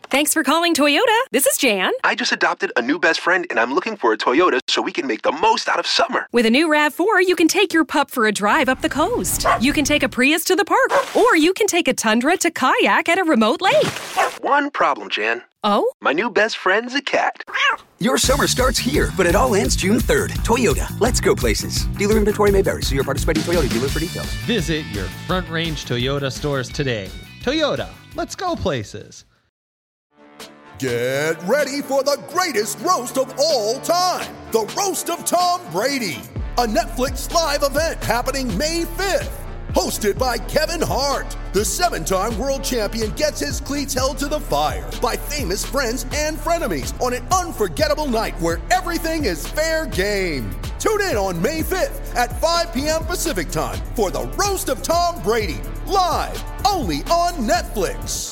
Thanks for calling Toyota. This is Jan. I just adopted a new best friend, and I'm looking for a Toyota so we can make the most out of summer. With a new RAV4, you can take your pup for a drive up the coast. You can take a Prius to the park, or you can take a Tundra to kayak at a remote lake. One problem, Jan. Oh? My new best friend's a cat. Your summer starts here, but it all ends June 3rd. Toyota, let's go places. Dealer inventory may vary. See your participating Toyota dealer for details. Visit your Front Range Toyota stores today. Toyota, let's go places. Get ready for the greatest roast of all time, the Roast of Tom Brady, a Netflix live event happening May 5th. Hosted by Kevin Hart, the 7-time world champion gets his cleats held to the fire by famous friends and frenemies on an unforgettable night where everything is fair game. Tune in on May 5th at 5 p.m. Pacific time for the Roast of Tom Brady, live only on Netflix.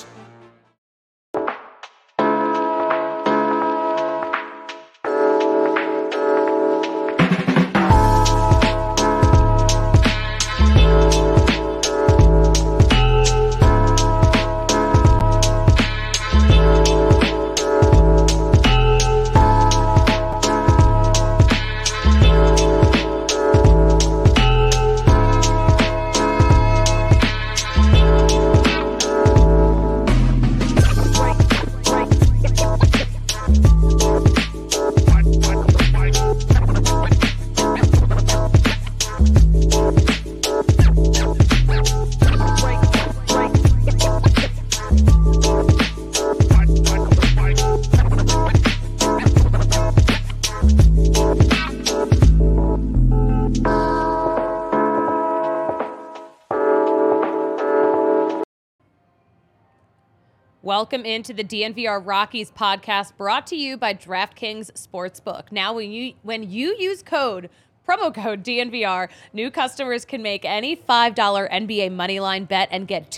Welcome into the DNVR Rockies podcast brought to you by DraftKings Sportsbook. Now, when you use promo code DNVR, new customers can make any $5 NBA moneyline bet and get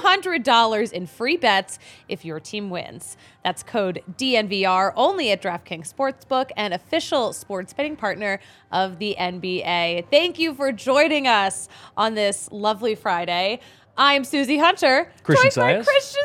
$200 in free bets if your team wins. That's code DNVR only at DraftKings Sportsbook, an official sports betting partner of the NBA. Thank you for joining us on this lovely Friday. I'm Susie Hunter, Christian joined by Saez. Christian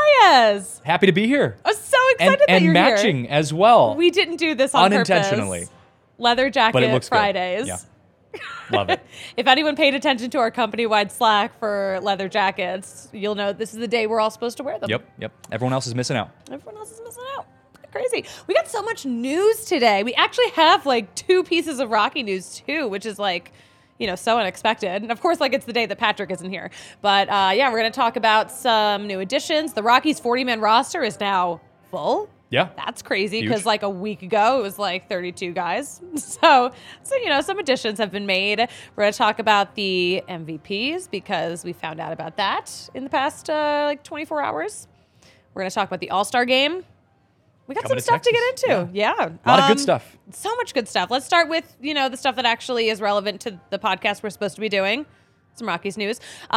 Saez. Happy to be here. I'm so excited that and you're matching here. as well. We didn't do this on unintentionally. Purpose. Leather jacket But it looks Fridays. good. Yeah. Love it. If anyone paid attention to our company-wide Slack for leather jackets, you'll know this is the day we're all supposed to wear them. Yep. Everyone else is missing out. Everyone else is missing out. Crazy. We got so much news today. We actually have like 2 pieces of Rocky news too, which is like, so unexpected. And of course, it's the day that Patrick isn't here. But we're going to talk about some new additions. The Rockies 40-man roster is now full. Yeah. That's crazy because a week ago it was 32 guys. So some additions have been made. We're going to talk about the MVPs because we found out about that in the past 24 hours. We're going to talk about the All-Star game. We got some stuff to get into. Yeah. A lot of good stuff. So much good stuff. Let's start with, the stuff that actually is relevant to the podcast we're supposed to be doing. Some Rockies news.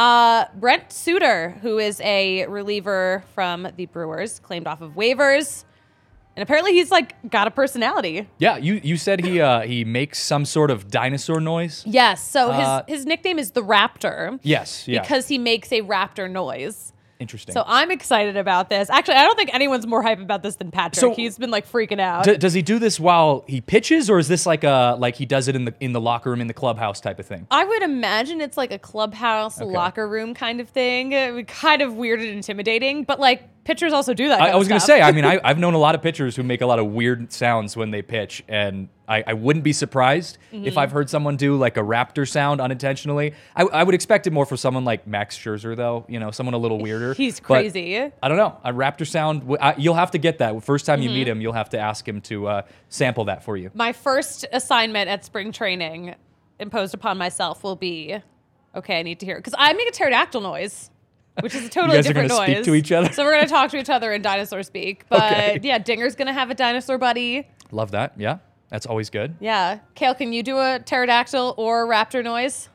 Brent Suter, who is a reliever from the Brewers, claimed off of waivers. And apparently he's got a personality. Yeah, you said he makes some sort of dinosaur noise. Yes. So his nickname is the Raptor. Yes. Yeah. Because he makes a raptor noise. Interesting. So I'm excited about this. Actually, I don't think anyone's more hype about this than Patrick. So, he's been freaking out. Does he do this while he pitches, or is this like he does it in the locker room, in the clubhouse type of thing? I would imagine it's like a clubhouse locker room kind of thing. Kind of weird and intimidating, but pitchers also do that. I was going to say, I've known a lot of pitchers who make a lot of weird sounds when they pitch, and I wouldn't be surprised if I've heard someone do a raptor sound unintentionally. I would expect it more for someone like Max Scherzer, though, someone a little weirder. He's crazy. But I don't know. A raptor sound, you'll have to get that. First time you meet him, you'll have to ask him to sample that for you. My first assignment at spring training imposed upon myself will be, okay, I need to hear it. Because I make a pterodactyl noise. Which is a totally different noise. You guys are going to speak to each other? So we're going to talk to each other in dinosaur speak. But yeah, Dinger's going to have a dinosaur buddy. Love that. Yeah. That's always good. Yeah. Kale, can you do a pterodactyl or raptor noise?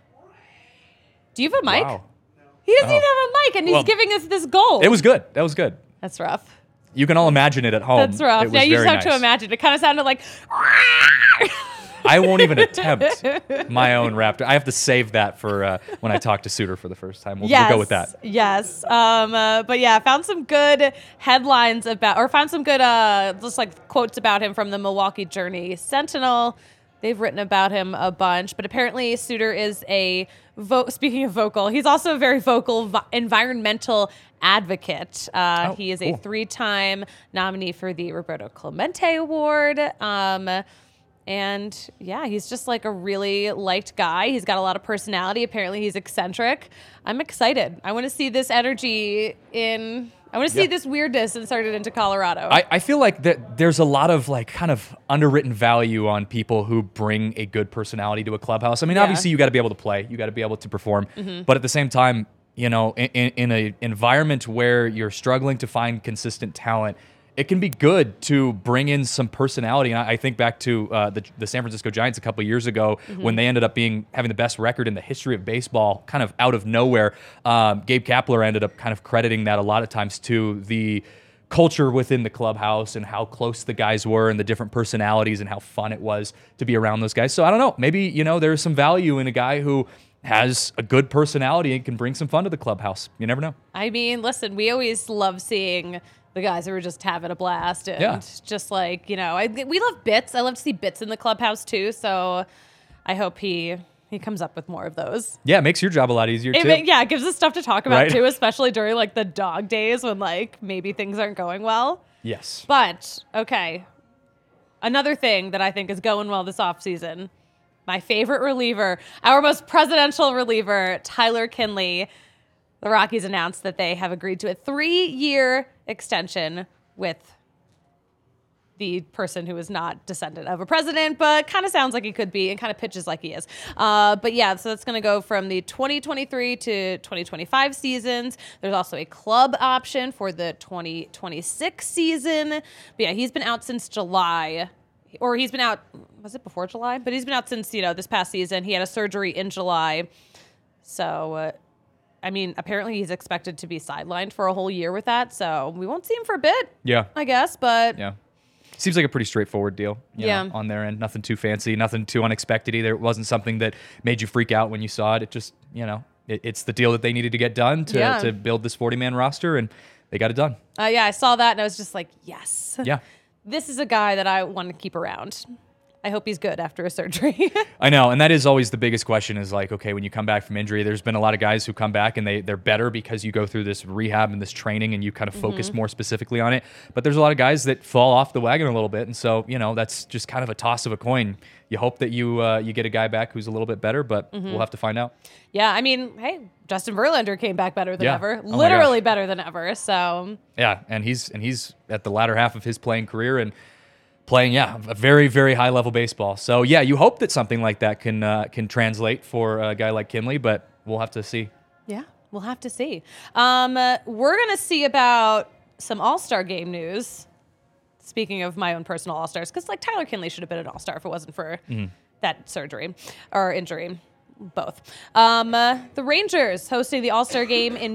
Do you have a mic? Wow. He doesn't even have a mic, and he's giving us this goal. It was good. That was good. That's rough. You can all imagine it at home. That's rough. It was Yeah, you just very have to nice. imagine. It kind of sounded like... I won't even attempt my own Raptor. I have to save that for when I talk to Suter for the first time. We'll go with that. Yes. But yeah, found some good headlines found some good just like quotes about him from the Milwaukee Journey Sentinel. They've written about him a bunch, but apparently Suter is speaking of vocal, he's also a very vocal environmental advocate. He is a 3-time nominee for the Roberto Clemente Award. And yeah, he's just like a really liked guy. He's got a lot of personality. Apparently he's eccentric. I'm excited. I want to see this energy I want to see this weirdness inserted into Colorado. I feel like there's a lot of like kind of underwritten value on people who bring a good personality to a clubhouse. I mean, obviously you got to be able to play, you got to be able to perform, but at the same time, you know, in an environment where you're struggling to find consistent talent, it can be good to bring in some personality. And I think back to the San Francisco Giants a couple of years ago when they ended up having the best record in the history of baseball, kind of out of nowhere. Gabe Kapler ended up kind of crediting that a lot of times to the culture within the clubhouse and how close the guys were and the different personalities and how fun it was to be around those guys. So I don't know, maybe, you know, there's some value in a guy who has a good personality and can bring some fun to the clubhouse. You never know. I mean, listen, we always love seeing the guys who are just having a blast and just like, you know, we love bits. I love to see bits in the clubhouse too. So I hope he comes up with more of those. Yeah, it makes your job a lot easier too. It gives us stuff to talk about too, especially during like the dog days when like maybe things aren't going well. Yes. But okay, another thing that I think is going well this offseason, my favorite reliever, our most presidential reliever, Tyler Kinley. The Rockies announced that they have agreed to a 3-year extension with the person who is not descendant of a president, but kind of sounds like he could be and kind of pitches like he is. But yeah, so that's going to go from the 2023 to 2025 seasons. There's also a club option for the 2026 season. But yeah, he's been out since July. Or he's been out, was it before July? But he's been out since, you know, this past season. He had a surgery in July. So... I mean, apparently he's expected to be sidelined for a whole year with that, so we won't see him for a bit. Yeah. I guess, but... Yeah. Seems like a pretty straightforward deal you know, on their end. Nothing too fancy, nothing too unexpected either. It wasn't something that made you freak out when you saw it. It just, you know, it's the deal that they needed to get done to build this 40-man roster, and they got it done. Yeah, I saw that, and I was just like, yes. Yeah. This is a guy that I want to keep around. I hope he's good after a surgery. I know, and that is always the biggest question is like, okay, when you come back from injury, there's been a lot of guys who come back and they're better because you go through this rehab and this training and you kind of focus more specifically on it. But there's a lot of guys that fall off the wagon a little bit, and so, you know, that's just kind of a toss of a coin. You hope that you get a guy back who's a little bit better, but we'll have to find out. Yeah, I mean, hey, Justin Verlander came back better than ever. Literally better than ever, so... Yeah, and he's at the latter half of his playing career and playing, a very, very high-level baseball. So, yeah, you hope that something like that can translate for a guy like Kinley, but we'll have to see. Yeah, we'll have to see. We're going to see about some All-Star game news. Speaking of my own personal All-Stars, because, like, Tyler Kinley should have been an All-Star if it wasn't for that surgery or injury. Both. The Rangers hosting the All-Star game in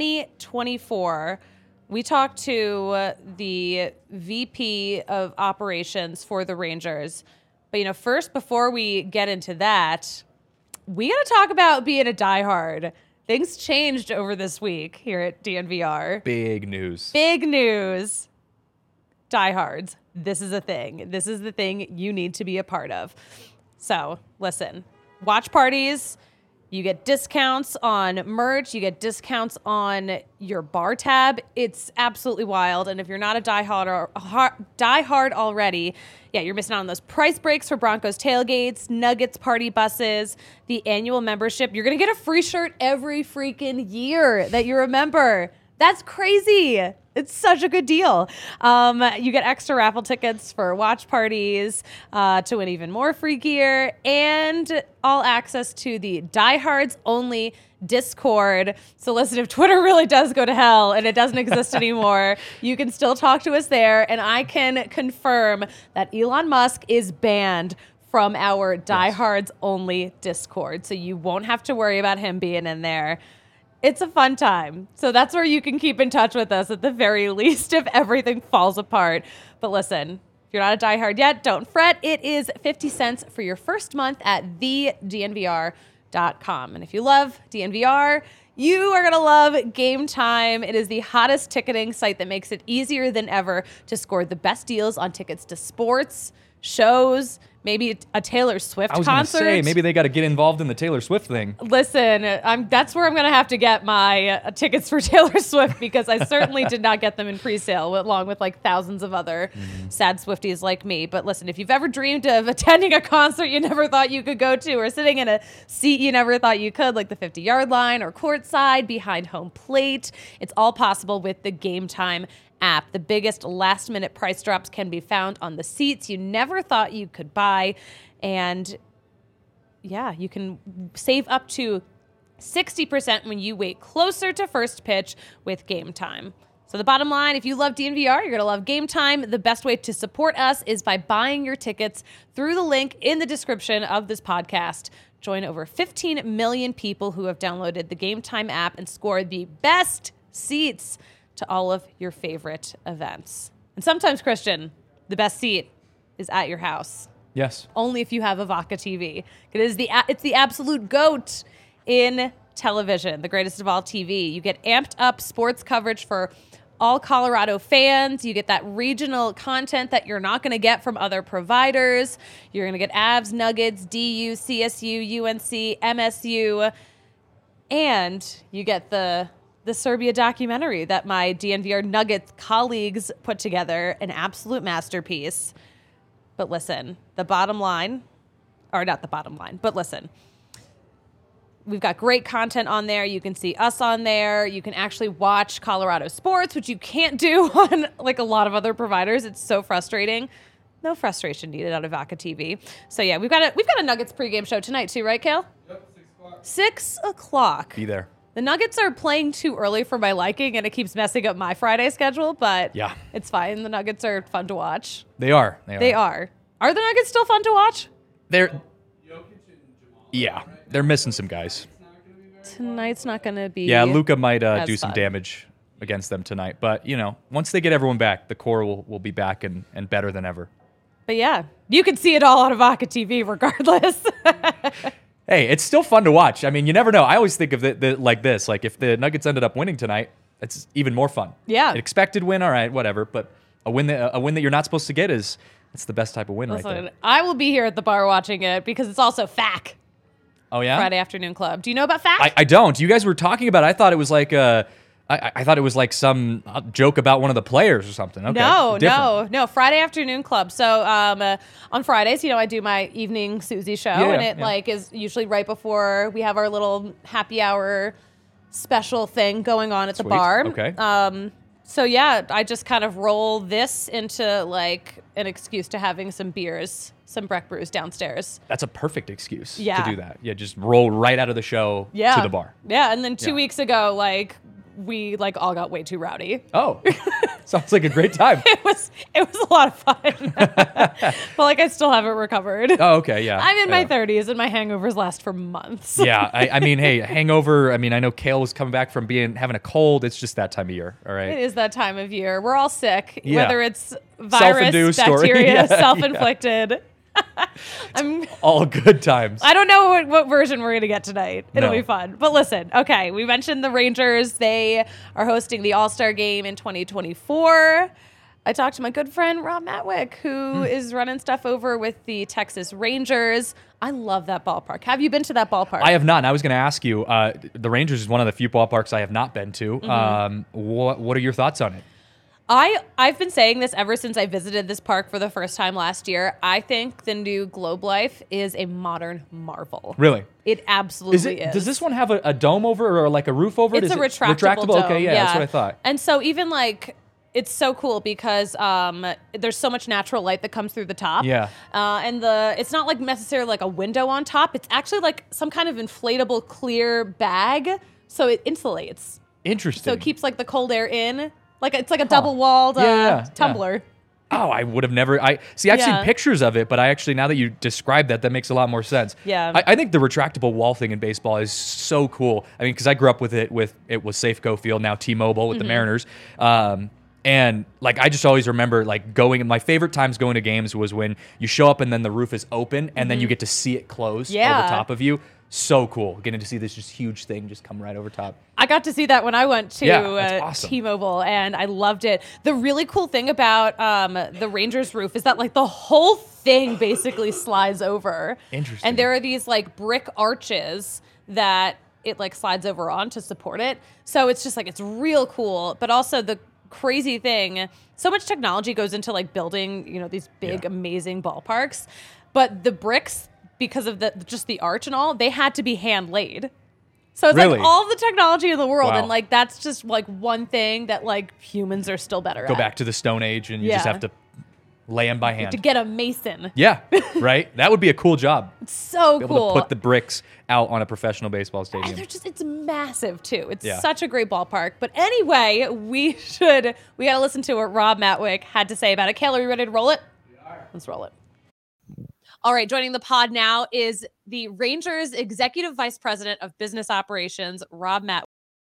2024. We talked to the VP of operations for the Rangers. But, you know, first, before we get into that, we got to talk about being a diehard. Things changed over this week here at DNVR. Big news. Big news. Diehards. This is a thing. This is the thing you need to be a part of. So, listen. Watch parties. You get discounts on merch. You get discounts on your bar tab. It's absolutely wild. And if you're not a diehard already, yeah, you're missing out on those price breaks for Broncos tailgates, Nuggets party buses, the annual membership. You're going to get a free shirt every freaking year that you remember. That's crazy. It's such a good deal. You get extra raffle tickets for watch parties to win even more free gear and all access to the Diehards Only Discord. So listen, if Twitter really does go to hell and it doesn't exist anymore, you can still talk to us there. And I can confirm that Elon Musk is banned from our Diehards Only Discord. So you won't have to worry about him being in there. It's a fun time. So that's where you can keep in touch with us at the very least if everything falls apart. But listen, If you're not a diehard yet, don't fret. It is 50 cents for your first month at thednvr.com. And if you love DNVR, you are going to love Game Time. It is the hottest ticketing site that makes it easier than ever to score the best deals on tickets to sports, shows, maybe a Taylor Swift concert. I was going to say, maybe they got to get involved in the Taylor Swift thing. Listen, that's where I'm going to have to get my tickets for Taylor Swift, because I certainly did not get them in pre-sale, along with like thousands of other sad Swifties like me. But listen, if you've ever dreamed of attending a concert you never thought you could go to, or sitting in a seat you never thought you could, like the 50-yard line or courtside behind home plate, it's all possible with the Game Time app. The biggest last-minute price drops can be found on the seats you never thought you could buy. And yeah, you can save up to 60% when you wait closer to first pitch with Game Time. So the bottom line, if you love DNVR, you're going to love Game Time. The best way to support us is by buying your tickets through the link in the description of this podcast. Join over 15 million people who have downloaded the Game Time app and scored the best seats to all of your favorite events. And sometimes, Christian, the best seat is at your house. Yes. Only if you have Avaca TV. It's the absolute GOAT in television, the greatest of all TV. You get amped up sports coverage for all Colorado fans. You get that regional content that you're not going to get from other providers. You're going to get Avs, Nuggets, DU, CSU, UNC, MSU, and you get the Serbia documentary that my DNVR Nuggets colleagues put together, an absolute masterpiece. But listen, the bottom line, or not the bottom line, but listen, we've got great content on there. You can see us on there. You can actually watch Colorado sports, which you can't do on like a lot of other providers. It's so frustrating. No frustration needed out of Avaca TV. So yeah, we've got a Nuggets pregame show tonight too, right, Kale? Yep, 6 o'clock. 6 o'clock. Be there. The Nuggets are playing too early for my liking, and it keeps messing up my Friday schedule, but yeah, it's fine. The Nuggets are fun to watch. They are. They are. Are the Nuggets still fun to watch? They're missing some guys. Tonight's not going to be. Yeah, Luka might do some fun. damage against them tonight. But, once they get everyone back, the core will be back and better than ever. But yeah, you can see it all on Avaca TV regardless. Hey, it's still fun to watch. I mean, you never know. I always think of it like this. Like, if the Nuggets ended up winning tonight, it's even more fun. Yeah. An expected win, all right, whatever. But a win that you're not supposed to get it's the best type of win right there. I will be here at the bar watching it because it's also FAC. Oh, yeah? Friday Afternoon Club. Do you know about FAC? I don't. You guys were talking about it. I thought it was like I thought it was like some joke about one of the players or something. Okay. No. Friday Afternoon Club. So on Fridays, I do my evening Susie show, and it is usually right before we have our little happy hour special thing going on at the bar. Okay. So yeah, I just kind of roll this into like an excuse to having some beers, some Breck brews downstairs. That's a perfect excuse to Yeah. do that. Yeah, just roll right out of the show to the bar. Yeah, and then 2 weeks ago, we all got way too rowdy. Oh, sounds like a great time. It was a lot of fun. But I still haven't recovered. Oh, okay, yeah. I'm in my 30s and my hangovers last for months. Yeah, I mean, hey, hangover. I mean, I know Kale was coming back from having a cold. It's just that time of year, all right? It is that time of year. We're all sick, Yeah. whether it's virus, Self-induced bacteria, Yeah, self-inflicted. All good times. I don't know what version we're going to get tonight. It'll No. be fun. But listen, okay, we mentioned the Rangers. They are hosting the All-Star Game in 2024. I talked to my good friend Rob Matwick, who is running stuff over with the Texas Rangers. I love that ballpark. Have you been to that ballpark? I have not. And I was going to ask you, the Rangers is one of the few ballparks I have not been to. What are your thoughts on it? I've been saying this ever since I visited this park for the first time last year. I think the new Globe Life is a modern marvel. Really? It absolutely is. Does this one have a dome over it or like a roof over it? It's Is a it retractable dome. Okay, yeah, that's what I thought. And so even it's so cool because there's so much natural light that comes through the top. Yeah. And it's not necessarily like a window on top. It's actually like some kind of inflatable clear bag. So it insulates. Interesting. So it keeps the cold air in. It's like a double-walled tumbler. Oh, I would have never. I've seen pictures of it, but I actually, now that you describe that makes a lot more sense. Yeah. I think the retractable wall thing in baseball is so cool. I mean, because I grew up with it was Safeco Field, now T-Mobile with the Mariners. And like, I just always remember like my favorite times going to games was when you show up and then the roof is open and then you get to see it close over top of you. So cool. Getting to see this just huge thing just come right over top. I got to see that when I went to that's awesome. T-Mobile, and I loved it. The really cool thing about the Rangers roof is that like the whole thing basically slides over. Interesting. And there are these like brick arches that it like slides over on to support it. So it's just like, it's real cool. But also the crazy thing, so much technology goes into like building, you know, these big, amazing ballparks. But the bricks, because of the arch and all, they had to be hand laid. So it's like all the technology in the world. Wow. And like, that's just like one thing that like humans are still better at. Go back to the Stone Age and you just have to lay them by hand. To get a mason. Yeah, right? That would be a cool job. It's so be cool. able to put the bricks out on a professional baseball stadium. And it's massive too. It's such a great ballpark. But anyway, we got to listen to what Rob Matwick had to say about it. Kale, are you ready to roll it? We are. Let's roll it. All right, joining the pod now is the Rangers Executive Vice President of Business Operations, Rob Matwick.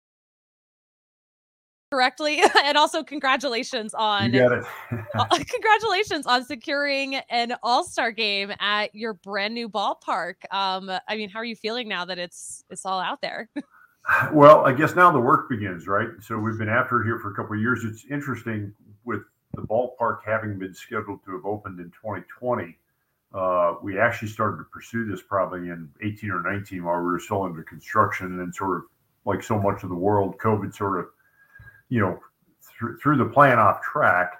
Correctly, and also congratulations on congratulations on securing an All-Star game at your brand new ballpark. I mean, how are you feeling now that it's all out there? Well, I guess now the work begins, right? So we've been after it here for a couple of years. It's interesting with the ballpark having been scheduled to have opened in 2020. We actually started to pursue this probably in 18 or 19 while we were still under construction, and then sort of like so much of the world, COVID sort of, you know, threw the plan off track,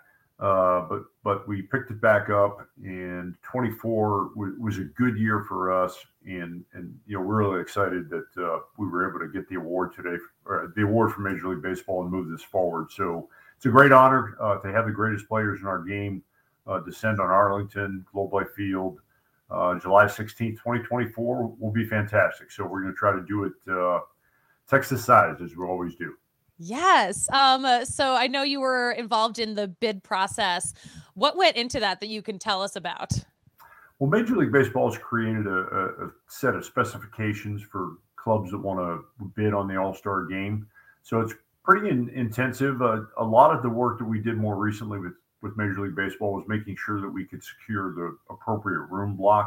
but we picked it back up, and 24 was a good year for us, and you know, we're really excited that we were able to get the award today, the award from Major League Baseball, and move this forward. So it's a great honor to have the greatest players in our game descend on Arlington, Globe Life Field. July 16th, 2024 will be fantastic. So we're going to try to do it Texas-sized, as we always do. Yes. So I know you were involved in the bid process. What went into that you can tell us about? Well, Major League Baseball has created a set of specifications for clubs that want to bid on the All-Star game. So it's pretty intensive. A lot of the work that we did more recently with Major League Baseball was making sure that we could secure the appropriate room block.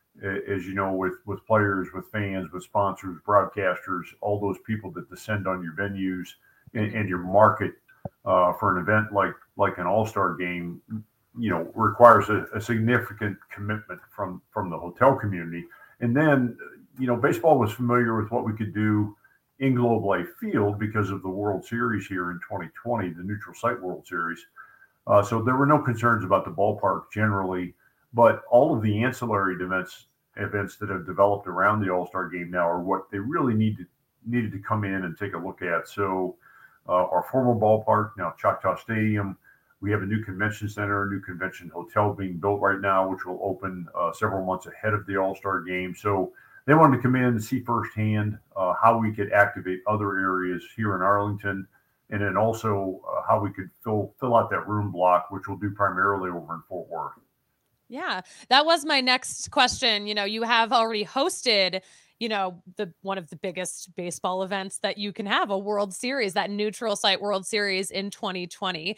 As you know, with players, with fans, with sponsors, broadcasters, all those people that descend on your venues and your market for an event like an All-Star game, you know, requires a significant commitment from the hotel community. And then, you know, baseball was familiar with what we could do in Globe Life Field because of the World Series here in 2020, the Neutral Site World Series. So there were no concerns about the ballpark generally, but all of the ancillary events that have developed around the All-Star game now are what they really needed to come in and take a look at. So our former ballpark, now Choctaw Stadium, we have a new convention center, a new convention hotel being built right now, which will open several months ahead of the All-Star game. So they wanted to come in and see firsthand how we could activate other areas here in Arlington, and then also how we could fill out that room block, which we'll do primarily over in Fort Worth. Yeah, that was my next question. You know, you have already hosted, you know, one of the biggest baseball events that you can have, a World Series, that Neutral Site World Series in 2020.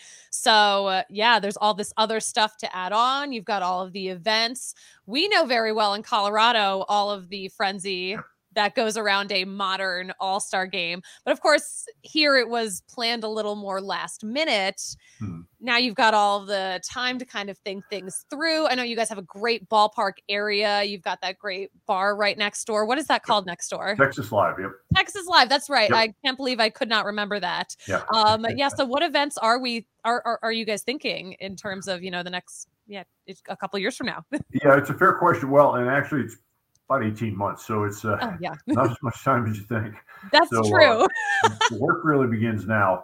So yeah, there's all this other stuff to add on. You've got all of the events. We know very well in Colorado, all of the frenzy that goes around a modern All-Star game. But of course, here it was planned a little more last minute. Now you've got all the time to kind of think things through. I know you guys have a great ballpark area. You've got that great bar right next door. What is that called next door? Texas Live, yep. Texas Live, that's right. Yep. I can't believe I could not remember that. Yeah. Yeah, so what events are you guys thinking in terms of, you know, the next, it's a couple years from now? Yeah, it's a fair question. Well, and actually it's about 18 months. So it's not as much time as you think. That's true. The work really begins now.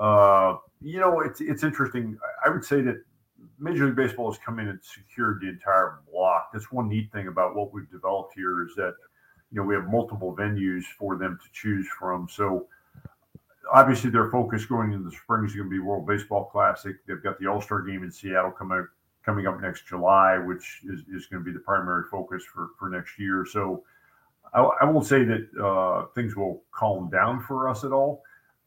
You know, it's interesting. I would say that Major League Baseball has come in and secured the entire block. That's one neat thing about what we've developed here is that, you know, we have multiple venues for them to choose from. So obviously their focus going into the spring is going to be World Baseball Classic. They've got the All-Star game in Seattle coming up next July, which is going to be the primary focus for next year. So I won't say that things will calm down for us at all,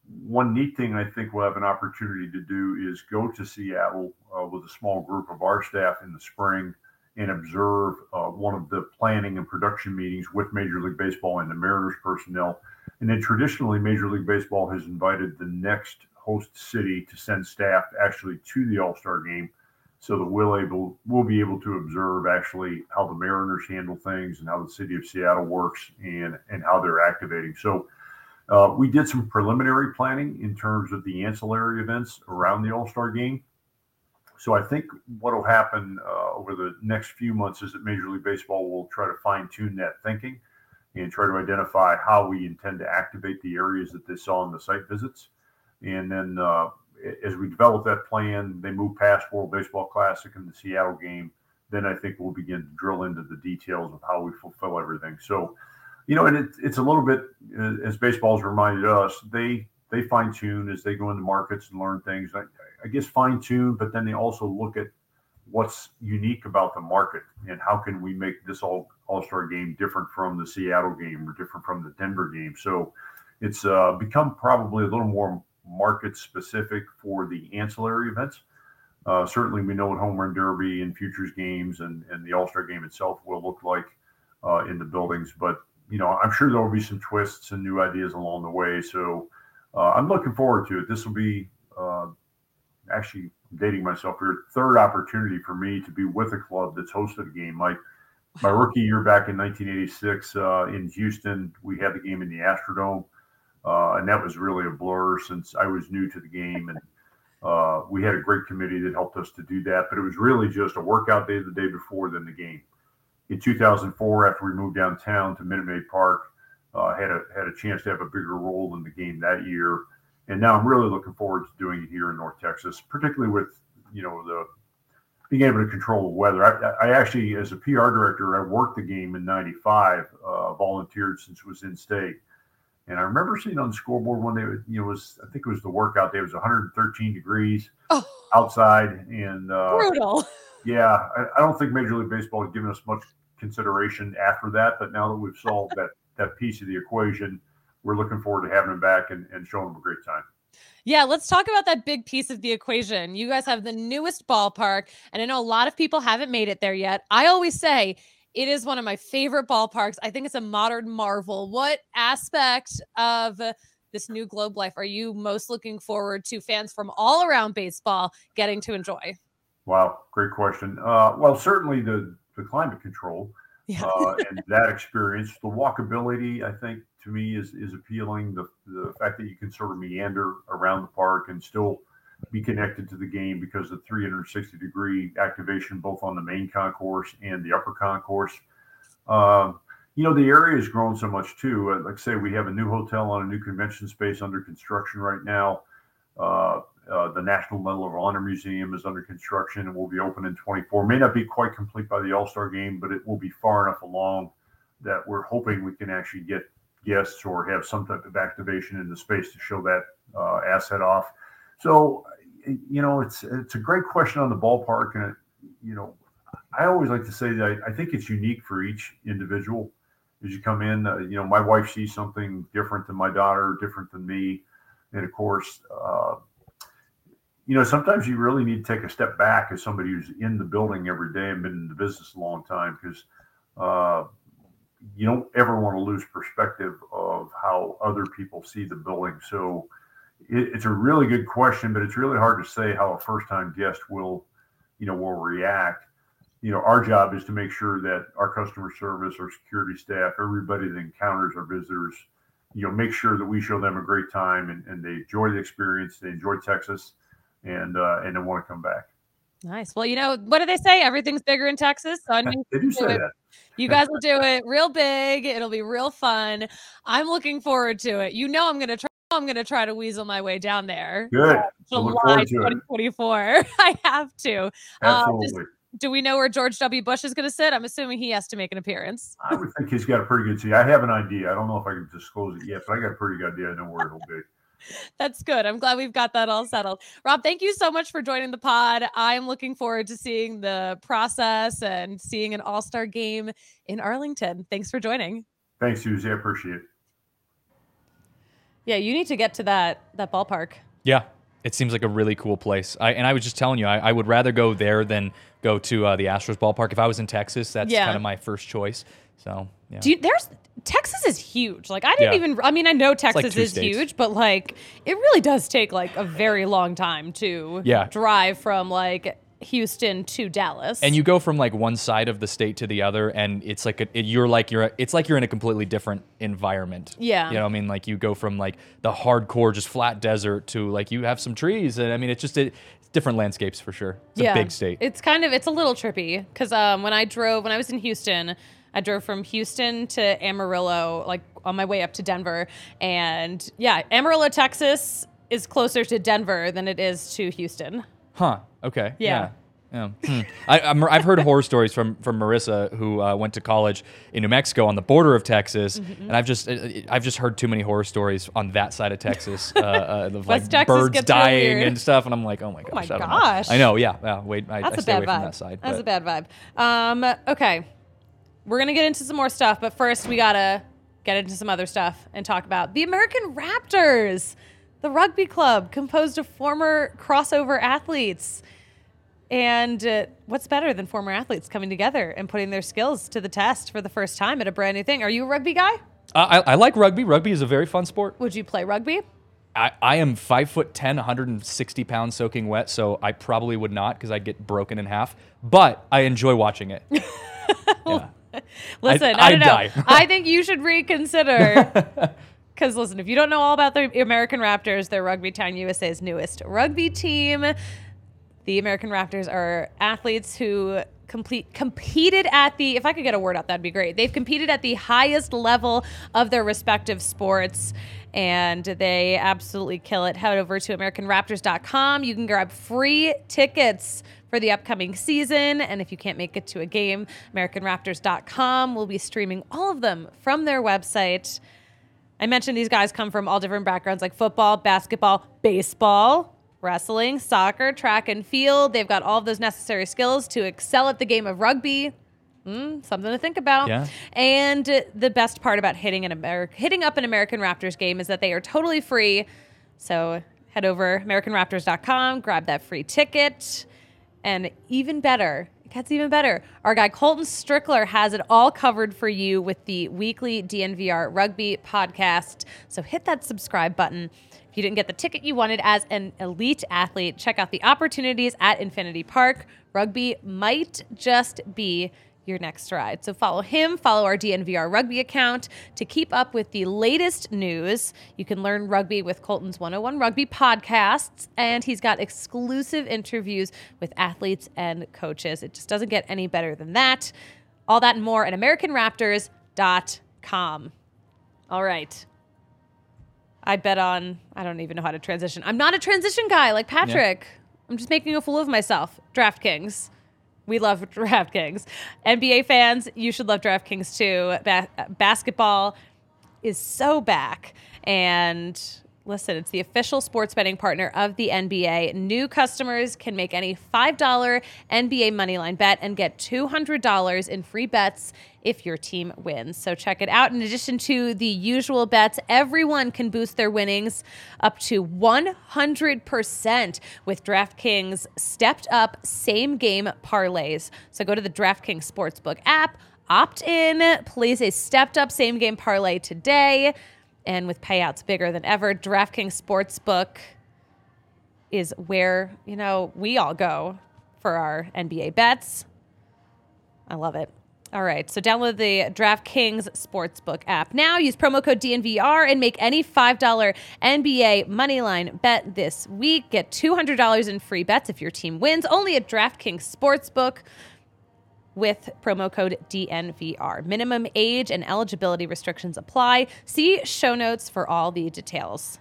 one neat thing I think we'll have an opportunity to do is go to Seattle with a small group of our staff in the spring and observe one of the planning and production meetings with Major League Baseball and the Mariners personnel. And then traditionally, Major League Baseball has invited the next host city to send staff actually to the All-Star game, so that we'll be able to observe actually how the Mariners handle things and how the city of Seattle works and how they're activating. So we did some preliminary planning in terms of the ancillary events around the All-Star game. So I think what will happen over the next few months is that Major League Baseball will try to fine-tune that thinking and try to identify how we intend to activate the areas that they saw in the site visits. And then as we develop that plan, they move past World Baseball Classic and the Seattle game, then I think we'll begin to drill into the details of how we fulfill everything. So, and it's a little bit, as baseball's reminded us, they fine tune as they go into markets and learn things. I guess fine tune, but then they also look at what's unique about the market and how can we make this All-Star game different from the Seattle game or different from the Denver game. So it's become probably a little more market specific for the ancillary events. Certainly we know what Home Run Derby and Futures games and the All-Star game itself will look like in the buildings, but I'm sure there will be some twists and new ideas along the way. So I'm looking forward to it. This will be actually, dating myself here, third opportunity for me to be with a club that's hosted a game. My rookie year back in 1986 in Houston, we had the game in the Astrodome, and that was really a blur since I was new to the game. And we had a great committee that helped us to do that, but it was really just a workout day the day before, then the game. In 2004, after we moved downtown to Minute Maid Park, had a chance to have a bigger role in the game that year. And now I'm really looking forward to doing it here in North Texas, particularly with, the being able to control the weather. I actually, as a PR director, I worked the game in 95, volunteered since it was in state. And I remember seeing on the scoreboard one day, I think it was the workout day. It was 113 degrees outside. And brutal. Yeah, I don't think Major League Baseball had given us much consideration after that. But now that we've solved that piece of the equation, we're looking forward to having them back and showing them a great time. Yeah, let's talk about that big piece of the equation. You guys have the newest ballpark, and I know a lot of people haven't made it there yet. I always say it is one of my favorite ballparks. I think it's a modern marvel. What aspect of this new Globe Life are you most looking forward to fans from all around baseball getting to enjoy? Wow, great question. Well, certainly the climate control and that experience. The walkability, I think, to me is appealing. The fact that you can sort of meander around the park and still be connected to the game because of 360-degree activation both on the main concourse and the upper concourse. The area has grown so much too. Like I say, we have a new hotel on a new convention space under construction right now. The National Medal of Honor Museum is under construction and will be open in 24. May not be quite complete by the All-Star game, but it will be far enough along that we're hoping we can actually get guests or have some type of activation in the space to show that asset off. So, it's a great question on the ballpark. And, I always like to say that I think it's unique for each individual. As you come in, my wife sees something different than my daughter, different than me. And of course, sometimes you really need to take a step back as somebody who's in the building every day and been in the business a long time, because you don't ever want to lose perspective of how other people see the building. So it's a really good question, but it's really hard to say how a first-time guest will react. Our job is to make sure that our customer service, our security staff, everybody that encounters our visitors, make sure that we show them a great time and they enjoy the experience, they enjoy Texas, and they want to come back. Nice. Well, what do they say? Everything's bigger in Texas. So they do say that. You guys will do it real big. It'll be real fun. I'm looking forward to it. I'm going to try to weasel my way down there. Good. July 2024. I have to. Absolutely. Do we know where George W. Bush is going to sit? I'm assuming he has to make an appearance. I would think he's got a pretty good seat. I have an idea. I don't know if I can disclose it yet, but I got a pretty good idea. I know where it'll be. That's good. I'm glad we've got that all settled. Rob, thank you so much for joining the pod. I'm looking forward to seeing the process and seeing an all-star game in Arlington. Thanks for joining. Thanks, Susie. I appreciate it. Yeah, you need to get to that ballpark. Yeah, it seems like a really cool place. I was just telling you, I would rather go there than go to the Astros ballpark. If I was in Texas, that's kind of my first choice. So, yeah. Texas is huge. Like, I didn't even, I mean, I know Texas is huge, but like, it really does take like a very long time to drive from like Houston to Dallas. And you go from like one side of the state to the other, and it's like you're in a completely different environment. Yeah. You know what I mean? Like, you go from like the hardcore just flat desert to like you have some trees, and I mean, it's different landscapes for sure. It's a big state. It's a little trippy because when I was in Houston, I drove from Houston to Amarillo, like on my way up to Denver. And yeah, Amarillo, Texas is closer to Denver than it is to Houston. Huh. Okay. Yeah. I've heard horror stories from Marissa, who went to college in New Mexico on the border of Texas, and I've just heard too many horror stories on that side of Texas, of like Texas birds dying weird. and stuff, and I'm like, oh my gosh, Oh my gosh. I know. Yeah. Wait, I That's stay a away bad from vibe. that side. That's a bad vibe. Okay. We're going to get into some more stuff, but first we got to get into some other stuff and talk about the American Raptors, the rugby club composed of former crossover athletes. And what's better than former athletes coming together and putting their skills to the test for the first time at a brand new thing? Are you a rugby guy? I like rugby. Rugby is a very fun sport. Would you play rugby? I am 5'10", 160 pounds soaking wet, so I probably would not because I'd get broken in half. But I enjoy watching it. Yeah. Listen, I don't know. die. I think you should reconsider. Because listen, if you don't know all about the American Raptors, they're Rugby Town USA's newest rugby team. The American Raptors are athletes who competed at the, if I could get a word out, that'd be great. They've competed at the highest level of their respective sports, and they absolutely kill it. Head over to AmericanRaptors.com. You can grab free tickets for the upcoming season, and if you can't make it to a game, AmericanRaptors.com will be streaming all of them from their website. I mentioned these guys come from all different backgrounds, like football, basketball, baseball, wrestling, soccer, track and field. They've got all of those necessary skills to excel at the game of rugby. Something to think about. Yeah. And the best part about hitting up an American Raptors game is that they are totally free. So head over AmericanRaptors.com, grab that free ticket. And even better, it gets even better. Our guy Colton Strickler has it all covered for you with the weekly DNVR Rugby podcast. So hit that subscribe button. If you didn't get the ticket you wanted as an elite athlete, check out the opportunities at Infinity Park. Rugby might just be your next ride. So follow him, follow our DNVR Rugby account to keep up with the latest news. You can learn rugby with Colton's 101 Rugby podcasts, and he's got exclusive interviews with athletes and coaches. It just doesn't get any better than that. All that and more at AmericanRaptors.com. All right. I don't even know how to transition. I'm not a transition guy like Patrick. Yeah. I'm just making a fool of myself. DraftKings. We love DraftKings. NBA fans, you should love DraftKings too. Basketball is so back. And listen, it's the official sports betting partner of the NBA. New customers can make any $5 NBA moneyline bet and get $200 in free bets if your team wins. So check it out. In addition to the usual bets, everyone can boost their winnings up to 100% with DraftKings stepped up same game parlays. So go to the DraftKings Sportsbook app, opt in, place a stepped up same game parlay today. And with payouts bigger than ever, DraftKings Sportsbook is where, we all go for our NBA bets. I love it. All right, so download the DraftKings Sportsbook app now. Use promo code DNVR and make any $5 NBA moneyline bet this week. Get $200 in free bets if your team wins. Only at DraftKings Sportsbook with promo code DNVR. Minimum age and eligibility restrictions apply. See show notes for all the details.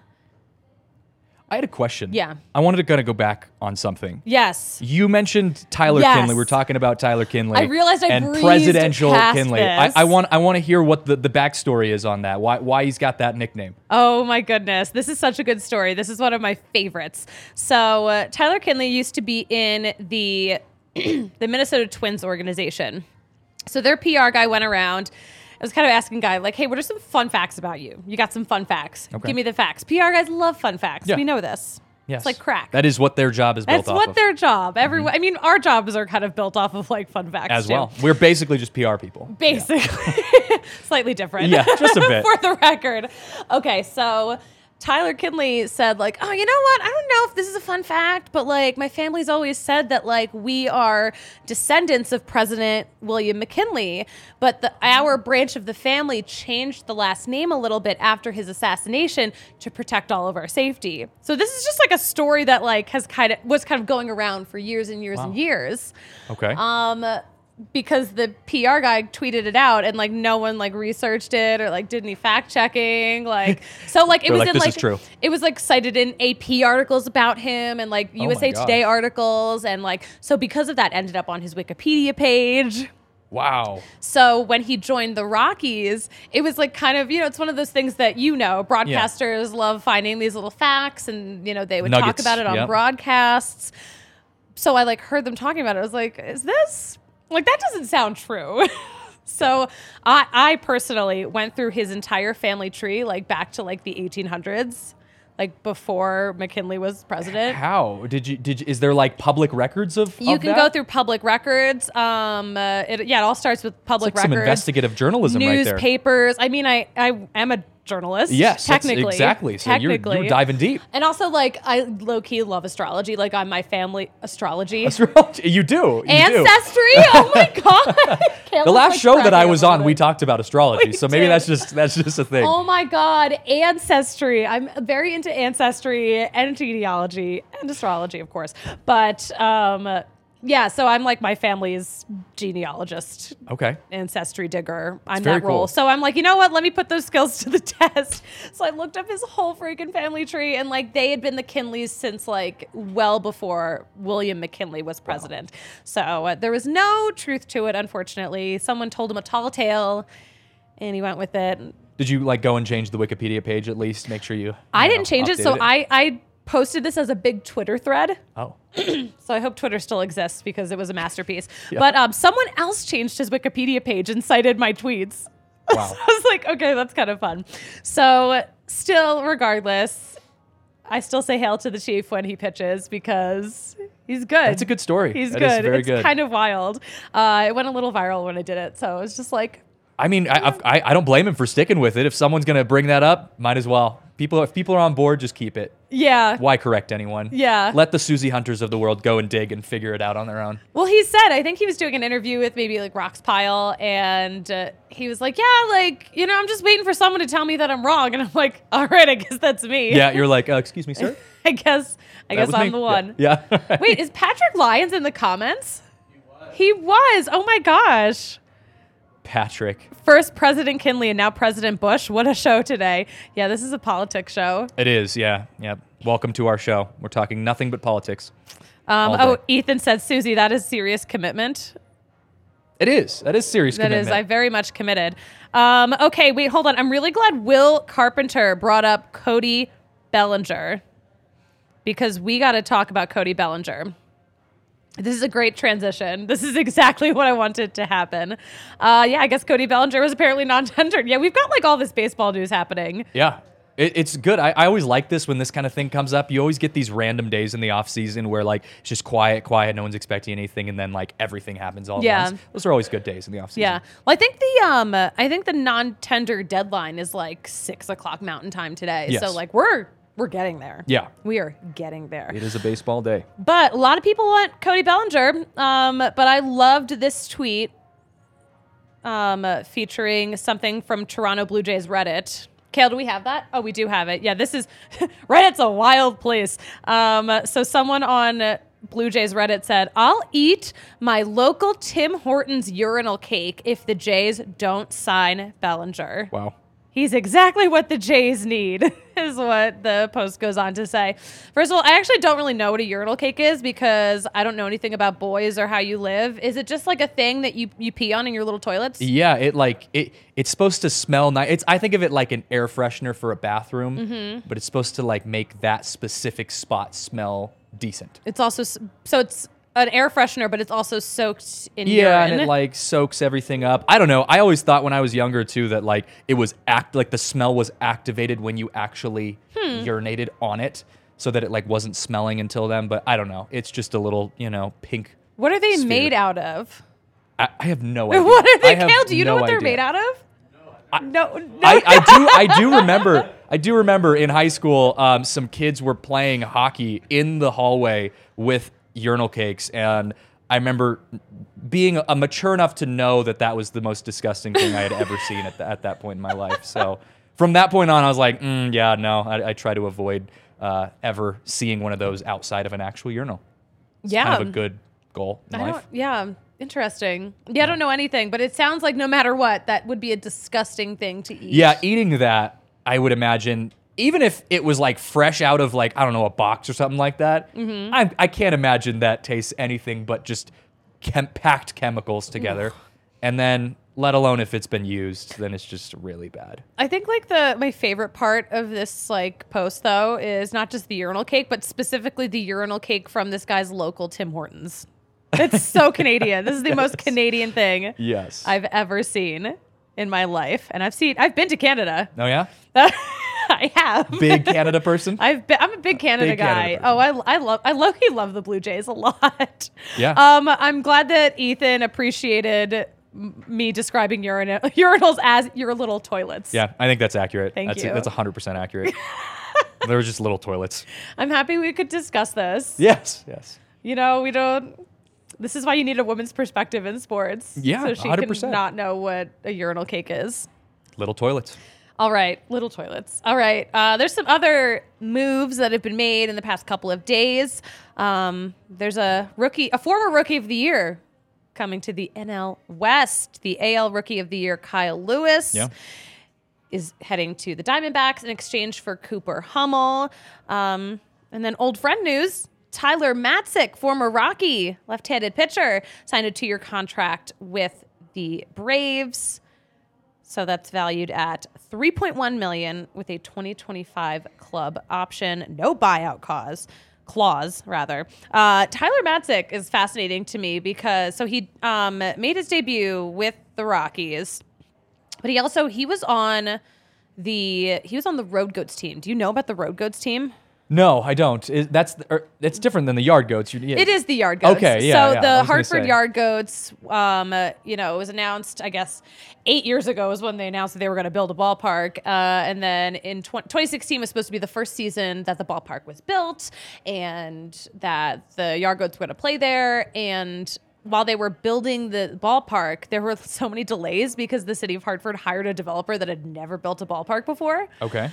I had a question. Yeah. I wanted to kind of go back on something. Yes. You mentioned Tyler Kinley. We're talking about Tyler Kinley. I realized I and breezed Presidential past Kinley. this. I want to hear what the backstory is on that. Why he's got that nickname. Oh my goodness. This is such a good story. This is one of my favorites. So Tyler Kinley used to be in the Minnesota Twins organization. So their PR guy went around was kind of asking Guy, like, hey, what are some fun facts about you? You got some fun facts. Okay. Give me the facts. PR guys love fun facts. Yeah. We know this. Yes. It's like crack. That is what their job is built off That's what of. their job. Everyone. I mean, our jobs are kind of built off of like fun facts As too. well. We're basically just PR people. Basically. Slightly different. Yeah, just a bit. For the record. Okay, so Tyler Kinley said, like, oh, you know what? I don't know if this is a fun fact, but like my family's always said that like we are descendants of President William McKinley, but our branch of the family changed the last name a little bit after his assassination to protect all of our safety. So this is just like a story that like was kind of going around for years and years and years. Okay. Because the PR guy tweeted it out and like no one like researched it or like did any fact checking, like so like it was like, in this like is true. It was like cited in AP articles about him and like USA gosh. Today articles, and like so because of that ended up on his Wikipedia page. Wow. So when he joined the Rockies, it was like kind of, it's one of those things that, broadcasters love finding these little facts and, they would Nuggets. talk about it on Yep. broadcasts. So I like heard them talking about it. I was like, is this, like, that doesn't sound true. So I personally went through his entire family tree, like back to like the 1800s. Like before McKinley was president. How did you? Is there like public records of? You of can that? go through public records. It all starts with public It's like records. some investigative journalism right there. Newspapers. I mean, I am a journalist. Yes, that's technically. exactly. So you're diving deep. And also, like, I low key love astrology. Like, I'm my family astrology. You do. Ancestry. Oh my god. The last show that I was on, we we talked about astrology. We So maybe did. that's just a thing. Oh my god, ancestry. I'm very into ancestry and genealogy and astrology, of course. But yeah, so I'm like my family's genealogist. Okay. Ancestry digger. I'm very that role. cool. So I'm like, you know what? Let me put those skills to the test. So I looked up his whole freaking family tree, and like they had been the Kinleys since like well before William McKinley was president. Wow. So there was no truth to it, unfortunately. Someone told him a tall tale, and he went with it. Did you like go and change the Wikipedia page at least? Make sure you. I didn't change it, so updated I posted this as a big Twitter thread. Oh. So I hope Twitter still exists because it was a masterpiece. Yeah. But someone else changed his Wikipedia page and cited my tweets. Wow. So I was like, okay, that's kind of fun. So still, regardless, I still say hail to the chief when he pitches because he's good. That's a good story. He's That good. is very it's good. kind of wild. It went a little viral when I did it. So it was just like, I mean, I don't blame him for sticking with it. If someone's gonna bring that up, might as well. If people are on board, just keep it. yeah. Why correct anyone? Yeah. Let the Susie Hunters of the world go and dig and figure it out on their own. Well, he said, I think he was doing an interview with maybe like Rox Pile, and he was like, yeah, like, I'm just waiting for someone to tell me that I'm wrong. And I'm like, all right, I guess that's me. Yeah, you're like, excuse me, sir. I guess was I'm me. the one. Yeah. Wait, is Patrick Lyons in the comments? He was. Oh my gosh. Patrick. First President Kinley and now President Bush. What a show today. Yeah, this is a politics show. It is, yeah. Welcome to our show. We're talking nothing but politics. all day. Ethan said, Susie, that is serious commitment. It is. That is serious That commitment. is, I very much committed. Okay, wait, hold on. I'm really glad Will Carpenter brought up Cody Bellinger because we got to talk about Cody Bellinger. This is a great transition. This is exactly what I wanted to happen. I guess Cody Bellinger was apparently non-tendered. Yeah, we've got like all this baseball news happening. Yeah. It's good. I always like this when this kind of thing comes up. You always get these random days in the off season where like it's just quiet, no one's expecting anything, and then like everything happens all at once. Those are always good days in the off season. Yeah. Well, I think the non-tender deadline is like 6:00 Mountain Time today. Yes. So like we're getting there. Yeah. We are getting there. It is a baseball day. But a lot of people want Cody Bellinger. But I loved this tweet featuring something from Toronto Blue Jays Reddit. Kale, do we have that? Oh, we do have it. Yeah, this is Reddit's a wild place. So someone on Blue Jays Reddit said, I'll eat my local Tim Hortons urinal cake if the Jays don't sign Bellinger. Wow. He's exactly what the Jays need, is what the post goes on to say. First of all, I actually don't really know what a urinal cake is because I don't know anything about boys or how you live. Is it just like a thing that you pee on in your little toilets? Yeah, it's supposed to smell nice. I think of it like an air freshener for a bathroom, but it's supposed to like make that specific spot smell decent. It's also, so it's an air freshener, but it's also soaked in Yeah, urine. and it like soaks everything up. I don't know. I always thought when I was younger too that like it was like the smell was activated when you actually urinated on it, so that it like wasn't smelling until then. But I don't know. It's just a little, pink. What are they sphere. made out of? I have no idea. What are they, I have Kale? Do you know no what they're idea. made out of? No. I do remember. I do remember in high school, some kids were playing hockey in the hallway with urinal cakes, and I remember being mature enough to know that was the most disgusting thing I had ever seen at that point in my life. So from that point on, I was like, yeah, no. I try to avoid ever seeing one of those outside of an actual urinal. It's Yeah. kind of a good goal in life. Interesting. Yeah, I don't know anything, but it sounds like no matter what, that would be a disgusting thing to eat. Yeah, eating that, I would imagine, even if it was like fresh out of like, I don't know, a box or something like that, I can't imagine that tastes anything but just packed chemicals together. And then, let alone if it's been used, then it's just really bad. I think like my favorite part of this like post though is not just the urinal cake, but specifically the urinal cake from this guy's local Tim Hortons. It's so Canadian. This is the most Canadian thing Yes. I've ever seen in my life. And I've been to Canada. Oh, yeah? I have. Big Canada person? I'm a big Canada Big guy. Canada I low-key love the Blue Jays a lot. Yeah. I'm glad that Ethan appreciated me describing urinals as your little toilets. Yeah, I think that's accurate. Thank you. That's 100% accurate. They were just little toilets. I'm happy we could discuss this. Yes. This is why you need a woman's perspective in sports. Yeah, so she 100%. can not know what a urinal cake is. Little toilets. All right, little toilets. All right, there's some other moves that have been made in the past couple of days. There's a former Rookie of the Year coming to the NL West. The AL Rookie of the Year, Kyle Lewis, is heading to the Diamondbacks in exchange for Cooper Hummel. And then old friend news. Tyler Matzek, former Rocky left-handed pitcher, signed a 2-year contract with the Braves. So that's valued at $3.1 million with a 2025 club option. No buyout clause. Tyler Matzek is fascinating to me because he made his debut with the Rockies, but he was on the Road Goats team. Do you know about the Road Goats team? No, I don't. It's different than the Yard Goats. It is the Yard Goats. Okay, yeah. So the Hartford Yard Goats, it was announced, I guess, 8 years ago is when they announced that they were going to build a ballpark. And then in 2016 was supposed to be the first season that the ballpark was built and that the Yard Goats were going to play there. And while they were building the ballpark, there were so many delays because the city of Hartford hired a developer that had never built a ballpark before. Okay.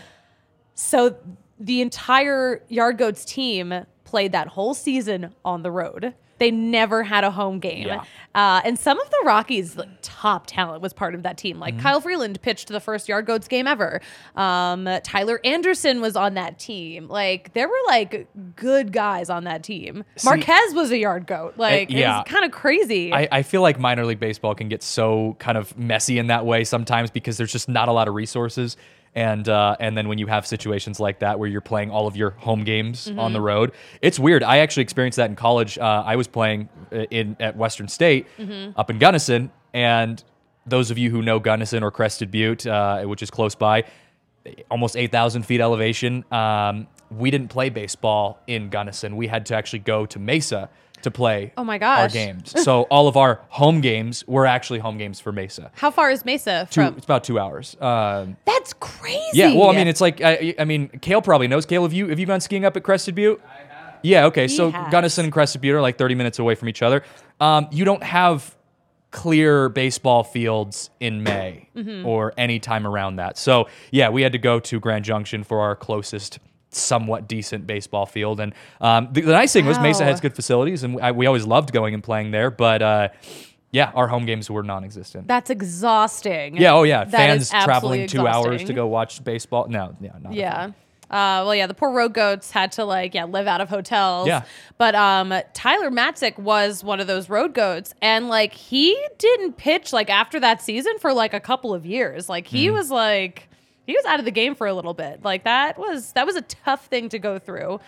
So the entire Yard Goats team played that whole season on the road. They never had a home game. Yeah. And some of the Rockies' top talent was part of that team. Like Kyle Freeland pitched the first Yard Goats game ever. Tyler Anderson was on that team. Like, there were good guys on that team. Marquez was a Yard Goat. It was kind of crazy. I feel like minor league baseball can get so kind of messy in that way sometimes because there's just not a lot of resources. And then when you have situations like that where you're playing all of your home games on the road, it's weird. I actually experienced that in college. I was playing at Western State up in Gunnison, and those of you who know Gunnison or Crested Butte, which is close by, almost 8,000 feet elevation, we didn't play baseball in Gunnison. We had to actually go to Mesa to play our games. So all of our home games were actually home games for Mesa. How far is Mesa from? It's about 2 hours. That's crazy. Yeah, well, I mean, it's like, Kale probably knows. Kale, have you gone skiing up at Crested Butte? I have. Yeah, okay. So Gunnison and Crested Butte are like 30 minutes away from each other. You don't have clear baseball fields in May or any time around that. So, yeah, we had to go to Grand Junction for our closest somewhat decent baseball field. And the nice thing was Mesa has good facilities, and we always loved going and playing there. But our home games were non-existent. That's exhausting. Yeah, oh yeah. That Fans is traveling 2 hours exhausting. to go watch baseball. No, not Yeah. The poor Road Goats had to live out of hotels. Yeah. But Tyler Matzek was one of those Road Goats, and he didn't pitch after that season for a couple of years. He was out of the game for a little bit. That was a tough thing to go through.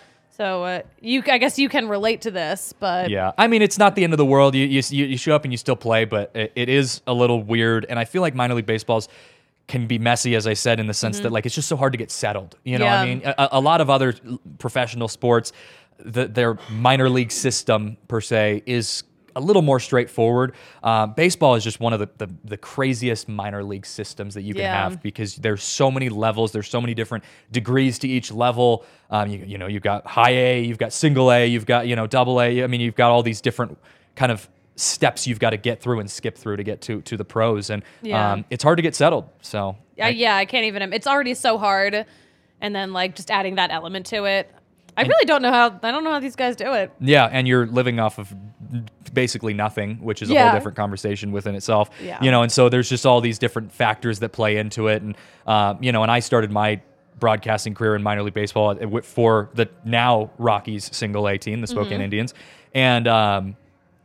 So I guess you can relate to this, but yeah, I mean, it's not the end of the world. You show up and you still play, but it is a little weird. And I feel like minor league baseballs can be messy, as I said, in the sense that like it's just so hard to get settled. You know, I mean, a lot of other professional sports, their minor league system per se is a little more straightforward. Baseball is just one of the craziest minor league systems that you can have, because there's so many levels, there's so many different degrees to each level. You know, you've got high A, you've got single A, you've got, double A. I mean, you've got all these different kind of steps you've got to get through and skip through to get to the pros, and it's hard to get settled. So I can't even. It's already so hard, and then like just adding that element to it. I don't know how these guys do it. Yeah, and you're living off of basically nothing, which is a whole different conversation within itself. Yeah. And so there's just all these different factors that play into it. And, and I started my broadcasting career in minor league baseball for the now Rockies single A team, the Spokane Indians. And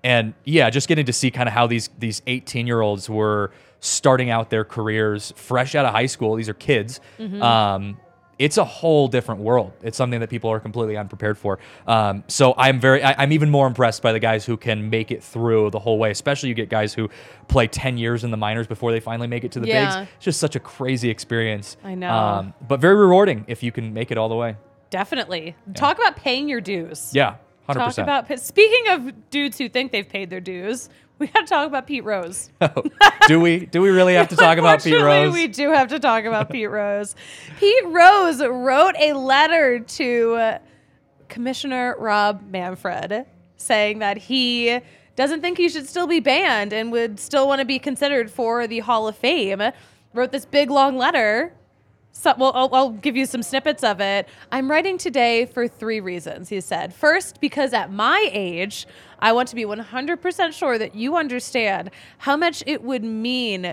just getting to see kind of how these 18-year-olds were starting out their careers fresh out of high school. These are kids. It's a whole different world. It's something that people are completely unprepared for. So I'm even more impressed by the guys who can make it through the whole way. Especially you get guys who play 10 years in the minors before they finally make it to the bigs. It's just such a crazy experience. I know. But very rewarding if you can make it all the way. Definitely. Talk about paying your dues. Yeah, 100%. Speaking of dudes who think they've paid their dues, we got to talk about Pete Rose. Do we really have to talk about Pete Rose? We do have to talk about Pete Rose. Pete Rose wrote a letter to Commissioner Rob Manfred saying that he doesn't think he should still be banned and would still want to be considered for the Hall of Fame. Wrote this big, long letter. So, I'll give you some snippets of it. I'm writing today for 3 reasons, he said. First, because at my age, I want to be 100% sure that you understand how much it would mean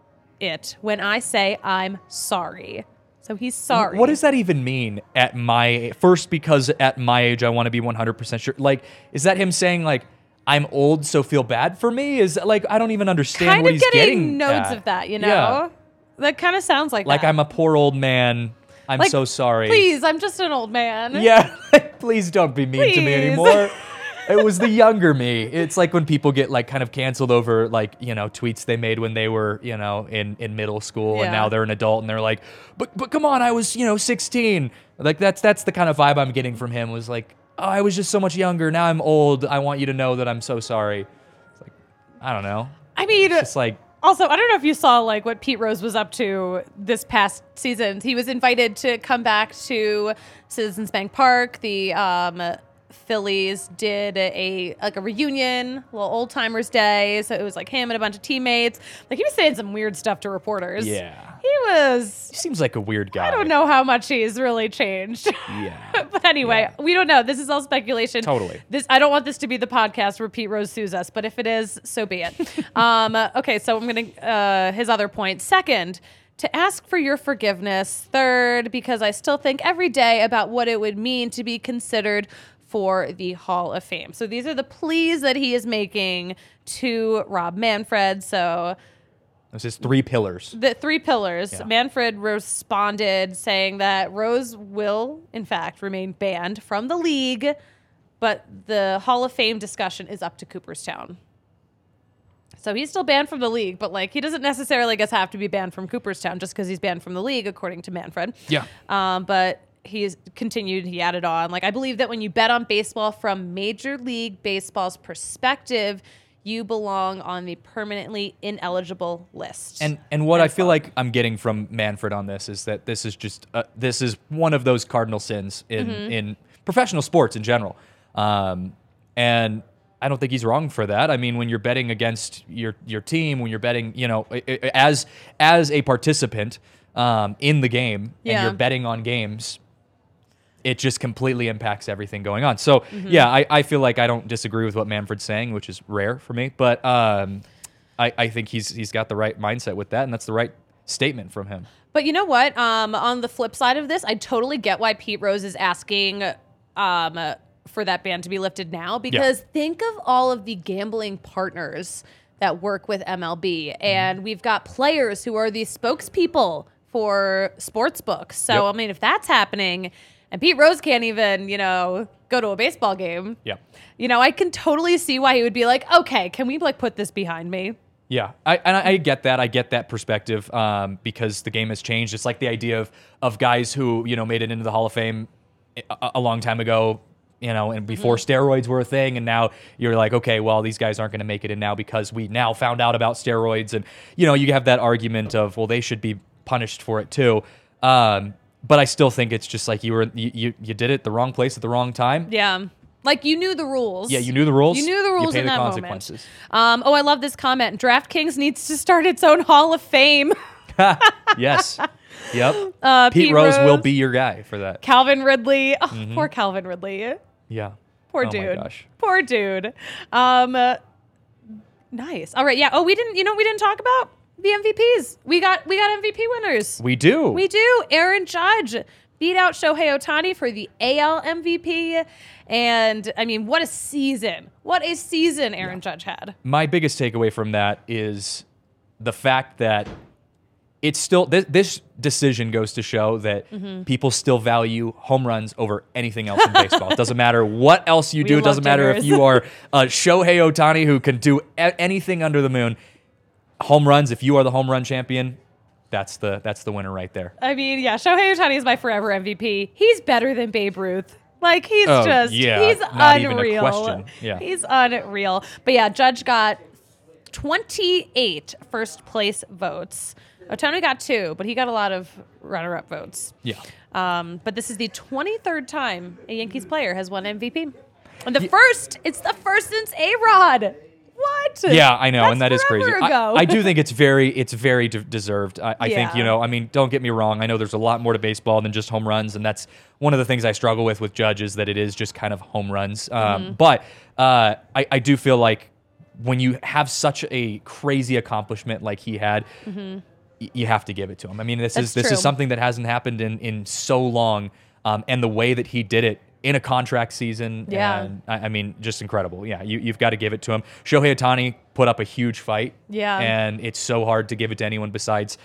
when I say I'm sorry. So he's sorry. What does that even mean first, because at my age, I want to be 100% sure. Like, is that him saying, like, I'm old, so feel bad for me? Is that, like, I don't even understand what he's getting at. Kind of getting nodes of that, Yeah. That kind of sounds like that. I'm a poor old man. I'm so sorry. Please, I'm just an old man. Yeah, please don't be mean to me anymore. It was the younger me. It's like when people get like kind of canceled over like, tweets they made when they were, in middle school and now they're an adult and they're like, but come on, I was, 16. Like that's the kind of vibe I'm getting from him, was like, oh, I was just so much younger. Now I'm old. I want you to know that I'm so sorry. It's like, I don't know. I mean, it's just like, also, I don't know if you saw like what Pete Rose was up to this past season. He was invited to come back to Citizens Bank Park. The Phillies did a reunion, a little old timers day. So it was like him and a bunch of teammates. Like he was saying some weird stuff to reporters. Yeah. He seems like a weird guy. I don't know how much he's really changed. Yeah. But anyway, we don't know. This is all speculation. Totally. I don't want this to be the podcast where Pete Rose sues us, but if it is, so be it. Okay, so I'm going to, his other point. Second, to ask for your forgiveness. Third, because I still think every day about what it would mean to be considered for the Hall of Fame. So these are the pleas that he is making to Rob Manfred. So this is 3 pillars. The 3 pillars. Yeah. Manfred responded saying that Rose will, in fact, remain banned from the league, but the Hall of Fame discussion is up to Cooperstown. So he's still banned from the league, but like he doesn't necessarily, I guess, have to be banned from Cooperstown just because he's banned from the league, according to Manfred. Yeah. But he's continued, he added on, like, I believe that when you bet on baseball from Major League Baseball's perspective, you belong on the permanently ineligible list. And what I feel like I'm getting from Manfred on this is that this is just this is one of those cardinal sins in professional sports in general. And I don't think he's wrong for that. I mean, when you're betting against your team, when you're betting, as a participant in the game, and you're betting on games, it just completely impacts everything going on. So, I feel like I don't disagree with what Manfred's saying, which is rare for me. But I think he's got the right mindset with that, and that's the right statement from him. But you know what? On the flip side of this, I totally get why Pete Rose is asking for that ban to be lifted now, because think of all of the gambling partners that work with MLB, and we've got players who are the spokespeople for sports books. So, I mean, if that's happening, And Pete Rose can't even, go to a baseball game. Yeah. I can totally see why he would be like, okay, can we put this behind me? Yeah, I get that. I get that perspective because the game has changed. It's like the idea of guys who made it into the Hall of Fame a long time ago, and before steroids were a thing, and now you're like, okay, well, these guys aren't going to make it in now because we now found out about steroids, and you have that argument of, well, they should be punished for it too. But I still think it's just like you did it the wrong place at the wrong time. Yeah. Like, you knew the rules. Yeah, you knew the rules. You knew the rules you pay in the that consequences. moment. I love this comment. DraftKings needs to start its own Hall of Fame. Yes. Yep. Pete Rose will be your guy for that. Calvin Ridley. Oh, poor Calvin Ridley. Yeah. Poor Oh dude. my gosh. Poor dude. Nice. All right. Yeah. Oh, we didn't talk about the MVPs. We got MVP winners. We do. We do. Aaron Judge beat out Shohei Ohtani for the AL MVP. And, I mean, what a season. What a season Aaron Judge had. My biggest takeaway from that is the fact that it's still, this decision goes to show that people still value home runs over anything else in baseball. It doesn't matter what else you do. It doesn't matter if you are Shohei Ohtani who can do anything under the moon. Home runs, if you are the home run champion, that's the winner right there. I mean, yeah, Shohei Ohtani is my forever MVP. He's better than Babe Ruth. Like, he's not unreal. Even a question. Yeah. He's unreal. But yeah, Judge got 28 first place votes. Ohtani got 2, but he got a lot of runner-up votes. Yeah. But this is the 23rd time a Yankees player has won MVP. And it's the first since A-Rod. What? Yeah, I know, That's and that is crazy. ago. I do think it's very deserved. I think, I mean, don't get me wrong. I know there's a lot more to baseball than just home runs, and that's one of the things I struggle with Judge is that it is just kind of home runs. But I do feel like when you have such a crazy accomplishment like he had, you have to give it to him. I mean, this is something that hasn't happened in so long, and the way that he did it in a contract season, and I mean, just incredible. Yeah, you've got to give it to him. Shohei Ohtani put up a huge fight, and it's so hard to give it to anyone besides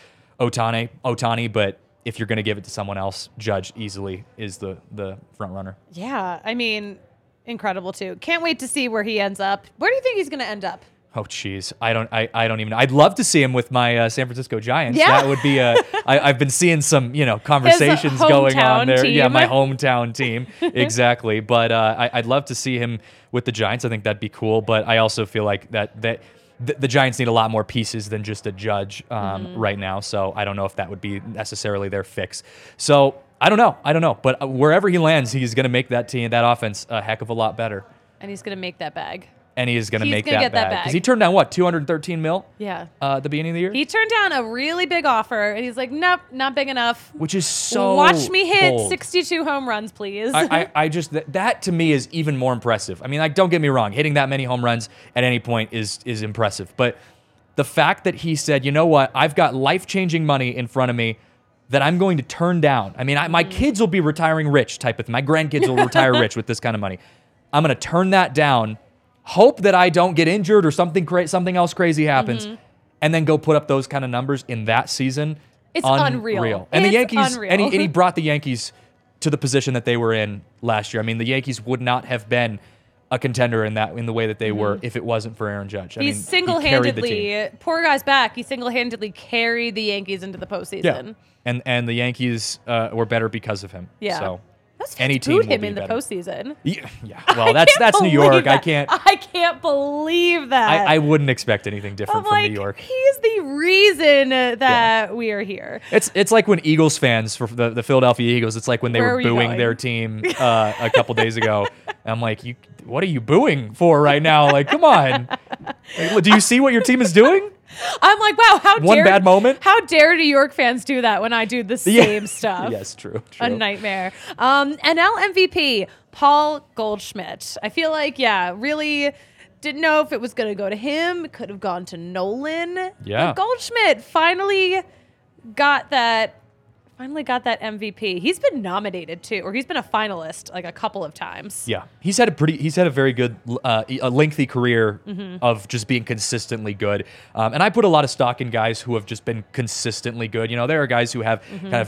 Ohtani. But if you're going to give it to someone else, Judge easily is the front runner. Yeah, I mean, incredible too. Can't wait to see where he ends up. Where do you think he's going to end up? Oh, jeez. I don't even know. I'd love to see him with my San Francisco Giants. Yeah. That would be I've been seeing some, conversations going on there. Team. Yeah, my hometown team. Exactly. But I'd love to see him with the Giants. I think that'd be cool. But I also feel like that the Giants need a lot more pieces than just a Judge right now. So I don't know if that would be necessarily their fix. So I don't know. But wherever he lands, he's going to make that team, that offense, a heck of a lot better. And he's going to make that bag. And he is going to make gonna that get bag. Because he turned down, what, $213 million? Yeah. At the beginning of the year? He turned down a really big offer, and he's like, nope, not big enough. Which is so Watch me hit bold. 62 home runs, please. I just, that to me is even more impressive. I mean, like, don't get me wrong. Hitting that many home runs at any point is impressive. But the fact that he said, you know what, I've got life-changing money in front of me that I'm going to turn down. I mean, my kids will be retiring rich type of thing. My grandkids will retire rich with this kind of money. I'm going to turn that down, hope that I don't get injured or something else crazy happens, and then go put up those kind of numbers in that season. It's unreal. And it's the Yankees, unreal. and he brought the Yankees to the position that they were in last year. I mean, the Yankees would not have been a contender in the way that they were if it wasn't for Aaron Judge. He single-handedly, poor guy's back. He single-handedly carried the Yankees into the postseason. Yeah. And the Yankees were better because of him. Yeah. So Those any fans team booed will him be in the better. postseason. Yeah. Well, that's New York. I can't believe that. I wouldn't expect anything different from New York. He's the reason that we are here. It's like when Eagles fans, for the Philadelphia Eagles, it's like when they Where were are you booing going? their team a couple days ago. And I'm like, what are you booing for right now? Like, come on. Like, do you see what your team is doing? I'm like, wow, One bad moment? How dare New York fans do that when I do the same stuff? Yes, true. A nightmare. NL MVP, Paul Goldschmidt. I feel like, really didn't know if it was going to go to him. It could have gone to Nolan. Yeah. But Goldschmidt finally got that MVP. He's been nominated too, or he's been a finalist like a couple of times. Yeah, he's had a very good, a lengthy career of just being consistently good. And I put a lot of stock in guys who have just been consistently good. You know, there are guys who have kind of just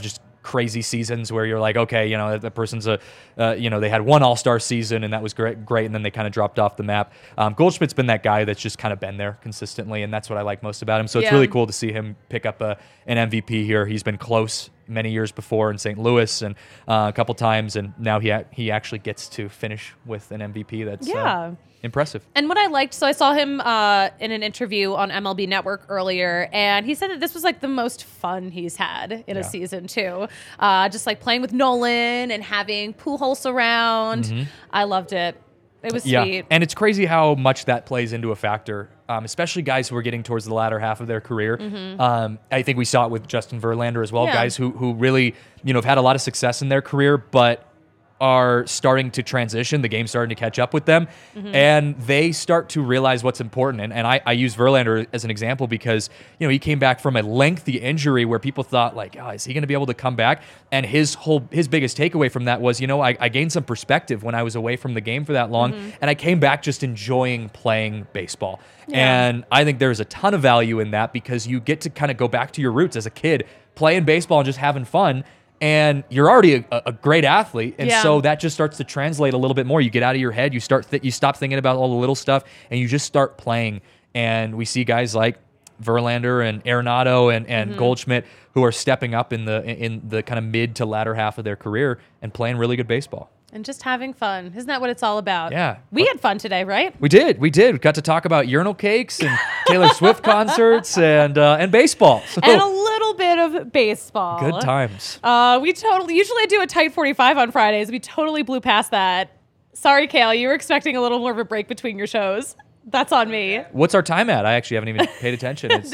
crazy seasons where you're like, okay, the person's they had one All-Star season and that was great, and then they kind of dropped off the map. Goldschmidt's been that guy that's just kind of been there consistently, and that's what I like most about him. So it's really cool to see him pick up an MVP here. He's been close many years before in St. Louis and a couple times, and now he actually gets to finish with an MVP. That's impressive. And what I liked, so I saw him in an interview on MLB Network earlier, and he said that this was like the most fun he's had in a season too. Just like playing with Nolan and having Pujols around. I loved it. It was sweet. And it's crazy how much that plays into a factor, especially guys who are getting towards the latter half of their career. I think we saw it with Justin Verlander as well, guys who really have had a lot of success in their career, but are starting to transition. The game's starting to catch up with them, and they start to realize what's important. And I use Verlander as an example because he came back from a lengthy injury where people thought like, oh, is he going to be able to come back? And his biggest takeaway from that was, I gained some perspective when I was away from the game for that long, and I came back just enjoying playing baseball. And I think there's a ton of value in that because you get to kind of go back to your roots as a kid, playing baseball and just having fun. And you're already a great athlete, and so that just starts to translate a little bit more. You get out of your head, you stop thinking about all the little stuff, and you just start playing. And we see guys like Verlander and Arenado and Goldschmidt who are stepping up in the kind of mid to latter half of their career and playing really good baseball. And just having fun. Isn't that what it's all about? Yeah. We had fun today, right? We did. We got to talk about urinal cakes and Taylor Swift concerts and baseball. So, and a little bit of baseball. Good times. Usually I do a tight 45 on Fridays. We totally blew past that. Sorry, Kale. You were expecting a little more of a break between your shows. That's on me. What's our time at? I actually haven't even paid attention. This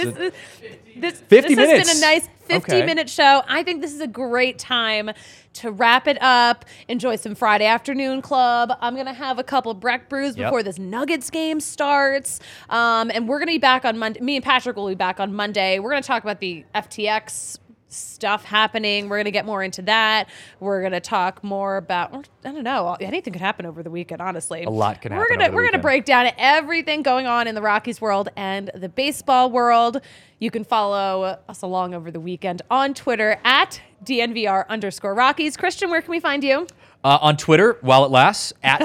50 minutes. Has been a nice 50-minute show. I think this is a great time to wrap it up, enjoy some Friday afternoon club. I'm going to have a couple Breck brews before this Nuggets game starts. And we're going to be back on Monday. Me and Patrick will be back on Monday. We're going to talk about the FTX stuff happening. We're going to get more into that. We're going to talk more about, I don't know, anything could happen over the weekend, honestly. A lot can happen We're going to break down everything going on in the Rockies world and the baseball world. You can follow us along over the weekend on Twitter at @DNVR_Rockies. Christian, where can we find you? On Twitter, while it lasts, at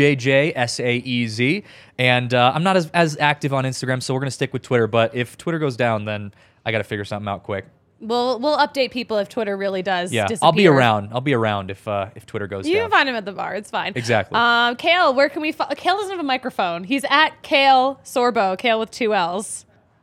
CJJSAEZ. And I'm not as active on Instagram, so we're going to stick with Twitter. But if Twitter goes down, then I got to figure something out quick. We'll update people if Twitter really does disappear. I'll be around. I'll be around if Twitter goes down. You can find him at the bar. It's fine. Exactly. Kale, where can we Kale doesn't have a microphone. He's at Kale Sorbo, Kale with 2 L's.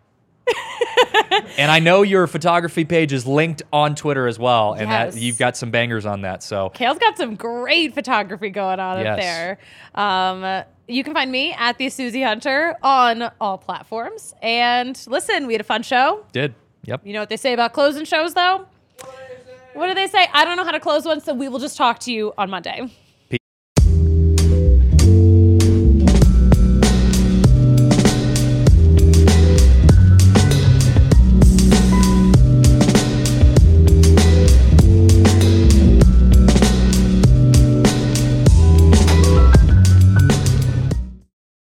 And I know your photography page is linked on Twitter as well, and Yes. that you've got some bangers on that. So Kale's got some great photography going on up there. You can find me at the Susie Hunter on all platforms. And listen, we had a fun show. Did. Yep. You know what they say about closing shows, though? What do they say? I don't know how to close one, so we will just talk to you on Monday.